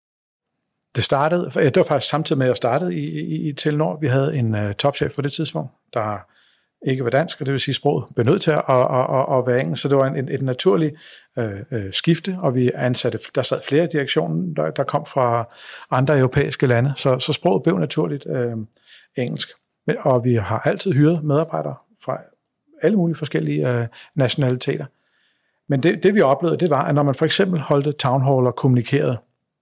Det startede, det var faktisk samtidig med, at jeg startede i, i, i Telenor. Vi havde en uh, topchef på det tidspunkt, der ikke var dansk, og det vil sige, sproget blev nødt til at, at, at, at være engelsk. Så det var en, et naturligt uh, uh, skifte, og vi ansatte, der sad flere i direktionen, der, der kom fra andre europæiske lande, så, så sproget blev naturligt uh, engelsk. Men, og vi har altid hyret medarbejdere fra alle mulige forskellige uh, nationaliteter. Men det, det vi oplevede, det var, at når man for eksempel holdte town hall og kommunikerede,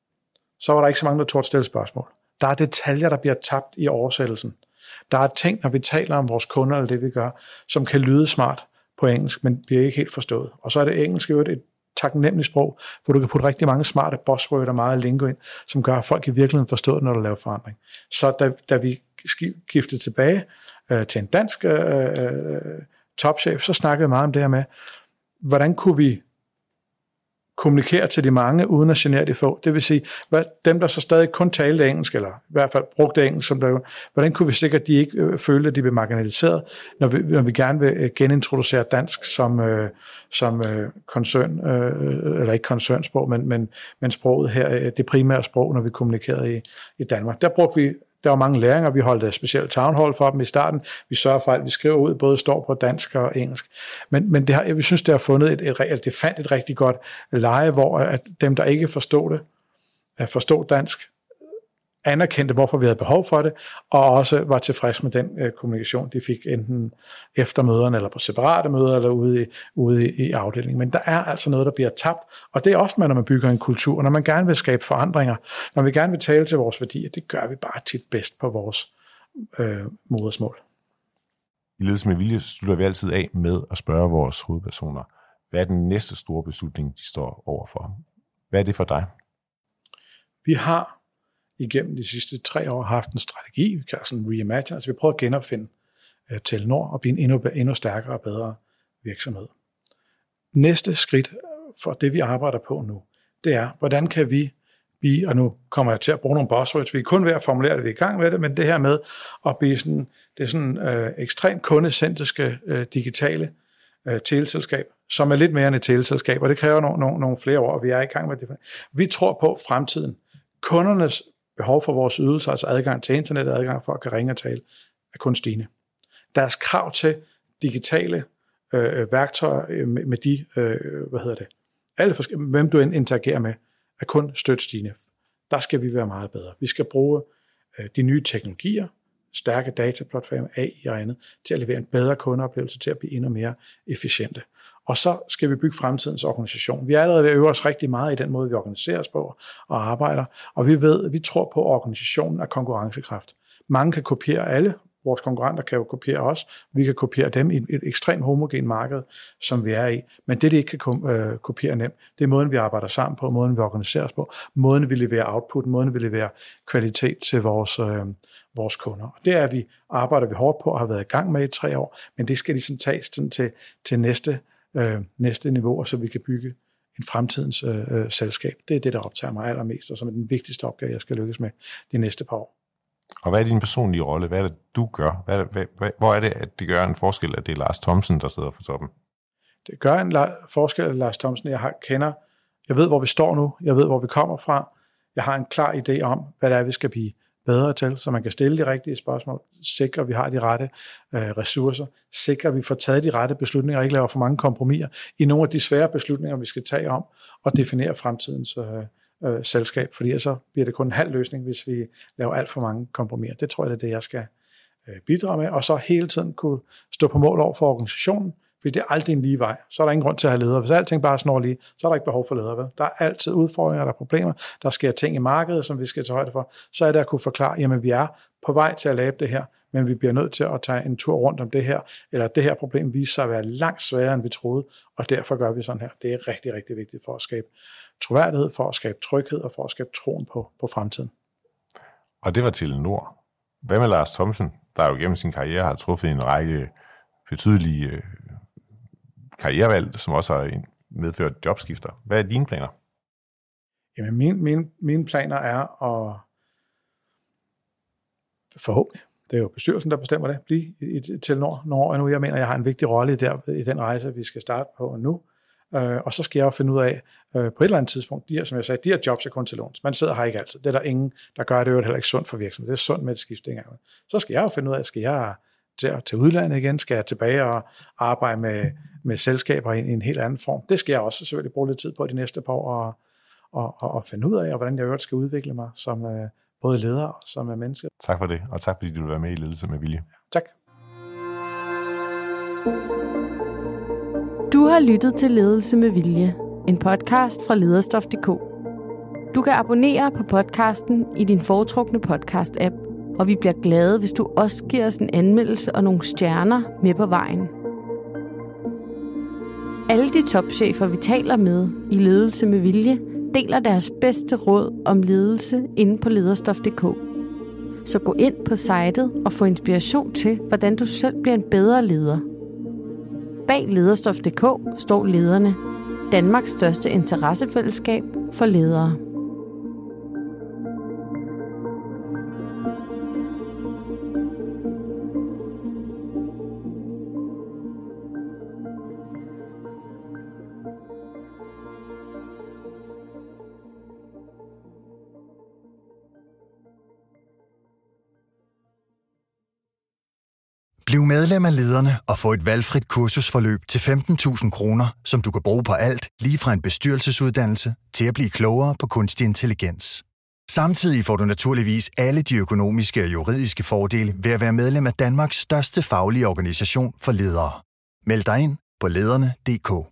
så var der ikke så mange, der turde stille spørgsmål. Der er detaljer, der bliver tabt i oversættelsen. Der er ting, når vi taler om vores kunder eller det, vi gør, som kan lyde smart på engelsk, men bliver ikke helt forstået. Og så er det engelsk jo et taknemmeligt sprog, hvor du kan putte rigtig mange smarte buzzwords og meget lingo ind, som gør, at folk i virkeligheden forstår det, når du laver forandring. Så da, da vi skiftede tilbage øh, til en dansk øh, topchef, så snakkede vi meget om det her med, hvordan kunne vi kommunikere til de mange, uden at genere de få. Det vil sige, hvad, dem, der så stadig kun talte engelsk, eller i hvert fald brugte engelsk, som der, hvordan kunne vi sikre, at de ikke øh, følte, at de blev marginaliseret, når vi, når vi gerne vil øh, genintroducere dansk som, øh, som øh, koncern, øh, eller ikke koncernsprog, men, men, men sproget her, øh, det primære sprog, når vi kommunikerede i, i Danmark. Der brugte vi Der var mange læringer, vi holdt specielt town hall for dem i starten. Vi sørger for, at vi skriver ud, både står på dansk og engelsk. Men, men det har, jeg synes, det har fundet et, et, det fandt et rigtig godt leje, hvor at dem, der ikke forstod det, at forstå dansk, anerkendte, hvorfor vi havde behov for det, og også var tilfreds med den øh, kommunikation, de fik enten efter møderne, eller på separate møder, eller ude i, ude i, i afdelingen. Men der er altså noget, der bliver tabt, og det er også, når man bygger en kultur, når man gerne vil skabe forandringer, når vi gerne vil tale til vores værdier, det gør vi bare tit bedst på vores øh, modersmål. I Ledelse med Vilje slutter vi altid af med at spørge vores hovedpersoner, hvad er den næste store beslutning, de står overfor? Hvad er det for dig? Vi har igennem de sidste tre år haft en strategi, vi kalder sådan reimagine, altså vi prøver at genopfinde uh, Telenor og blive en endnu, endnu stærkere og bedre virksomhed. Næste skridt for det, vi arbejder på nu, det er, hvordan kan vi blive, og nu kommer jeg til at bruge nogle buzzwords, vi er kun ved at formulere det, vi er i gang med det, men det her med at blive sådan, det er sådan uh, ekstremt kundecentriske uh, digitale uh, teleselskab, som er lidt mere end et teleselskab, og det kræver nogle, nogle, nogle flere år, og vi er i gang med det. Vi tror på fremtiden. Kundernes behov for vores ydelser, altså adgang til internet og adgang for at kan ringe og tale, er kun stigende. Deres krav til digitale øh, værktøjer med, med de, øh, hvad hedder det, alle forskellige, hvem du interagerer med, er kun stødt stigende. Der skal vi være meget bedre. Vi skal bruge øh, de nye teknologier, stærke dataplatforme, A I og andet, til at levere en bedre kundeoplevelse, til at blive endnu mere efficiente. Og så skal vi bygge fremtidens organisation. Vi er allerede ved at øve os rigtig meget i den måde, vi organiserer os på og arbejder, og vi ved, vi tror på, at organisationen er konkurrencekraft. Mange kan kopiere alle, vores konkurrenter kan jo kopiere os, vi kan kopiere dem i et ekstremt homogen marked, som vi er i, men det, de ikke kan kopiere nemt, det er måden, vi arbejder sammen på, måden, vi organiserer os på, måden, vi leverer output, måden, vi leverer kvalitet til vores, øh, vores kunder. Og det er, vi arbejder vi hårdt på og har været i gang med i tre år, men det skal ligesom tages til, til næste Øh, næste niveau, så vi kan bygge en fremtidens øh, øh, selskab. Det er det, der optager mig allermest, og som er den vigtigste opgave, jeg skal lykkes med de næste par år. Og hvad er din personlige rolle? Hvad er det, du gør? Hvad er det, hvad, hvor er det, at det gør en forskel, at det er Lars Thomsen, der sidder for toppen? Det gør en la- forskel, at Lars Thomsen, jeg har, kender, jeg ved, hvor vi står nu, jeg ved, hvor vi kommer fra, jeg har en klar idé om, hvad det er, vi skal blive bedre til, så man kan stille de rigtige spørgsmål, sikre, at vi har de rette øh, ressourcer, sikre, at vi får taget de rette beslutninger, og ikke laver for mange kompromiser i nogle af de svære beslutninger, vi skal tage om, og definere fremtidens øh, øh, selskab, fordi så bliver det kun en halv løsning, hvis vi laver alt for mange kompromiser. Det tror jeg, det er det, jeg skal øh, bidrage med, og så hele tiden kunne stå på mål over for organisationen, fordi det er aldrig en lige vej. Så er der ingen grund til at have ledere. Hvis alting bare snor lige, så er der ikke behov for ledere. Vel? Der er altid udfordringer, der er problemer. Der sker ting i markedet, som vi skal tage højde for. Så er det at kunne forklare, jamen vi er på vej til at lave det her, men vi bliver nødt til at tage en tur rundt om det her, eller det her problem viser sig at være langt sværere, end vi troede, og derfor gør vi sådan her. Det er rigtig, rigtig vigtigt for at skabe troværdighed, for at skabe tryghed og for at skabe troen på, på fremtiden. Og det var Telenor. Hvad med Lars Thomsen, der jo gennem sin karriere har truffet en række betydelige karrierevalg, som også har medført jobskifter. Hvad er dine planer? Jamen, mine, mine, mine planer er at forhåbentlig det er jo bestyrelsen, der bestemmer det, blive i, i Telenor nogle år endnu. Jeg mener, jeg har en vigtig rolle der, i den rejse, vi skal starte på nu. Øh, og så skal jeg jo finde ud af, øh, på et eller andet tidspunkt, de her, som jeg sagde, de her jobs er kun til låns. Man sidder her ikke altid. Det er der ingen, der gør det jo heller ikke sundt for virksomheden. Det er sundt med et skift. Så skal jeg jo finde ud af, skal jeg til, til udlandet igen? Skal jeg tilbage og arbejde med, med selskaber i, i en helt anden form? Det skal jeg også selvfølgelig bruge lidt tid på de næste par år, og, og, og, og finde ud af, hvordan jeg øvrigt skal udvikle mig som øh, både leder og som menneske. Tak for det, og tak fordi du vil være med i Ledelse med Vilje. Tak. Du har lyttet til Ledelse med Vilje, en podcast fra lederstof punktum d k. Du kan abonnere på podcasten i din foretrukne podcast-app, og vi bliver glade, hvis du også giver os en anmeldelse og nogle stjerner med på vejen. Alle de topchefer, vi taler med i Ledelse med Vilje, deler deres bedste råd om ledelse inde på lederstof punktum d k. Så gå ind på sitet og få inspiration til, hvordan du selv bliver en bedre leder. Bag lederstof punktum d k står lederne, Danmarks største interessefællesskab for ledere. Bliv medlem af Lederne og få et valgfrit kursusforløb til femten tusind kroner, som du kan bruge på alt, lige fra en bestyrelsesuddannelse til at blive klogere på kunstig intelligens. Samtidig får du naturligvis alle de økonomiske og juridiske fordele ved at være medlem af Danmarks største faglige organisation for ledere. Meld dig ind på lederne punktum d k.